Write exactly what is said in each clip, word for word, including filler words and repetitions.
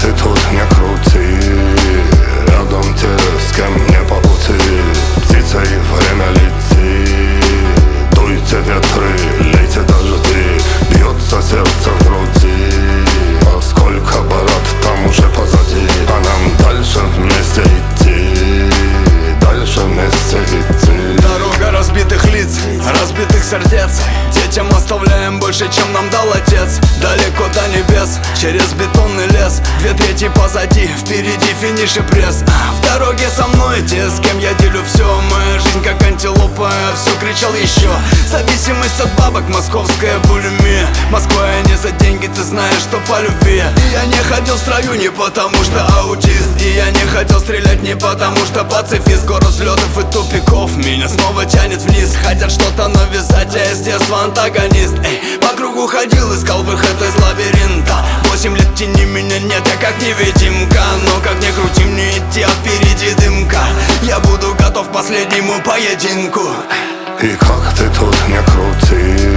ты тут не крути, рядом те, с кем мне по пути. Птицей время летит, дуйте ветры, лейте дожди, бьется сердце в груди. А сколько бород там уже позади, а нам дальше вместе идти, дальше вместе идти. Дорога разбитых лиц, разбитых сердец. Детям оставляем больше, чем нам дал отец. Далеко до небес, через бетонный лес. Две трети позади, впереди финиш и пресс. В дороге со мной те, с кем я делю все. Моя жизнь как антилопа, я все кричал еще. Зависимость от бабок, московская булимия. Москва я не за деньги, ты знаешь, что по любви. И я не ходил в строю не потому что аутист. И я не хотел стрелять не потому что пацифист. Город взлетов и тупиков, меня снова тянет вниз. Хотят что-то навязать, а я с детства антагонист. Эй, по кругу ходил, искал выход из лабиринта. Восемь лет тени меня нет, я как невидимка. Но как ни крути мне идти, а впереди дымка. Я буду готов к последнему поединку. И как ты тут не крути,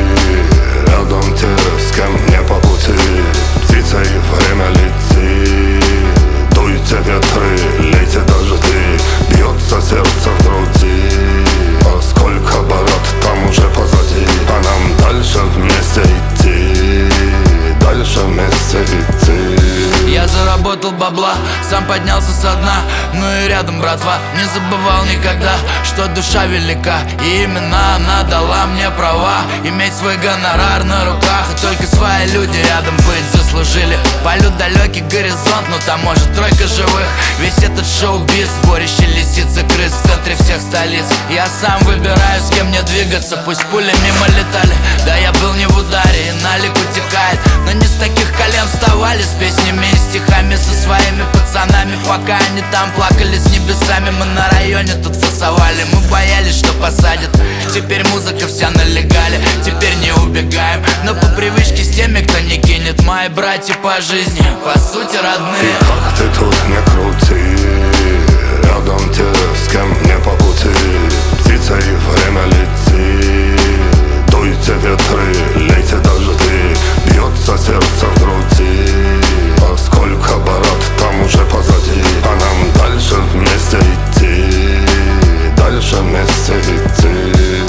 рядом те, с кем мне по пути. Птицей время летит, дуйте ветры, лейте дожди, бьется сердце в груди. А сколько бород там уже позади, а нам дальше вместе идти, дальше вместе идти. Я заработал бабла, сам поднялся со дна. Ну и рядом братва, не забывал никогда, что душа велика. И именно она дала мне права иметь свой гонорар на руках. И только свои люди рядом быть заслужили. Полет далекий горизонт, но там может тройка живых. Весь этот шоу-биз, сборище лисиц и крыс в центре всех столиц. Я сам выбираю, с кем мне двигаться, пусть пули мимо летали. Да, я был не в ударе, и налик утекает. Но не с таких колен вставали, с песнями и стихами, со своими пацанами. Пока они там плакали с небесами, мы на районе тут фасовали. Мы боялись, что посадят, теперь музыка вся на легале. Теперь не убегаем, но по привычке с теми, кто не кинет. Мои братья по жизни, по сути родные. И как ты тут не крути, рядом те, с кем мне по пути. Птицей время летит, дуйте ветры, лейте дожди, бьется сердце в груди. А сколько бород там уже позади, а нам дальше вместе идти, дальше вместе идти.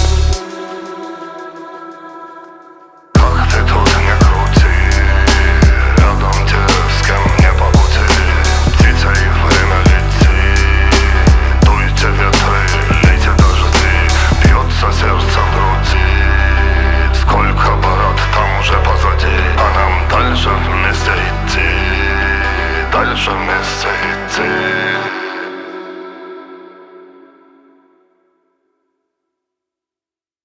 Как ты тут не крути, рядом те, с кем мне по пути. Птицей время летит, дуйте ветры, лейте дожди, бьется сердце в груди. Сколько бород там уже позади, а нам дальше вместе идти, дальше вместе идти.